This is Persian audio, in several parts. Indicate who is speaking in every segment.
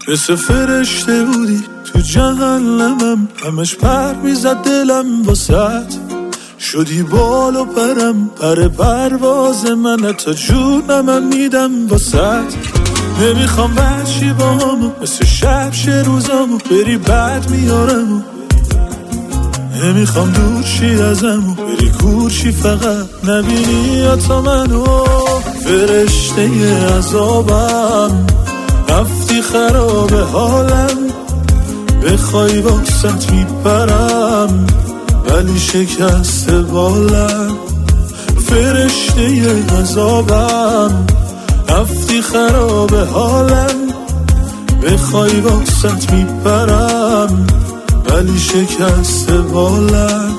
Speaker 1: مثل فرشته بودی تو جهنمم، همش پر میزد دلم واسط، شدی بال و پرم، پر پرواز من، تا جونم میدم واسط. نمیخوام بچی با همو مثل شب شه روزامو، بری بد میارمو. نمیخوام دور شی ازمو، بری کور شی فقط نبینی یا تا منو. فرشته عذابم رفتی خراب حالم، بخوای واسط میپرم ولی شکست بالم. فرشته عذابم رفتی خراب حالم، بخوای واسط میپرم ولی شکست بالم.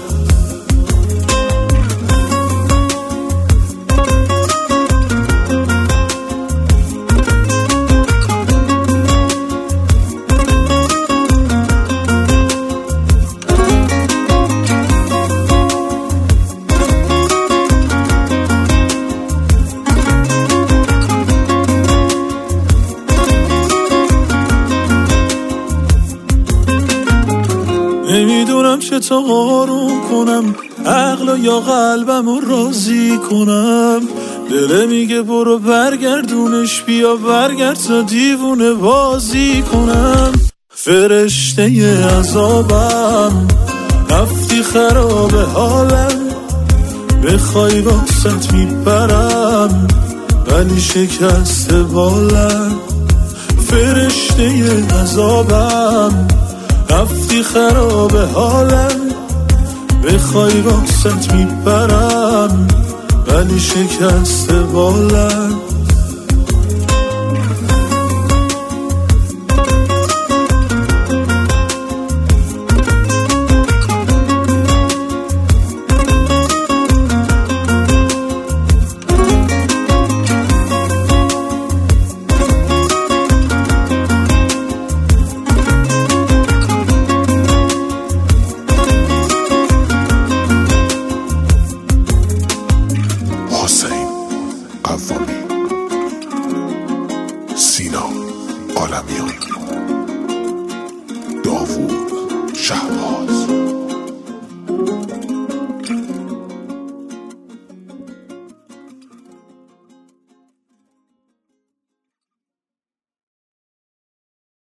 Speaker 1: نمیدونم چطور آروم کنم، عقل یا قلبم رو راضی کنم. دله میگه برو برگردونش، بیا برگرد تا دیوونه بازی کنم. فرشته عذابم رفتی خراب حالم، بخوای واسط میپرم ولی شکست بالم. فرشته عذابم رفتی خراب حالم، بخوای واسط میپرم ولی شکست بالم.
Speaker 2: سینا عالمیان، داوود شهباز.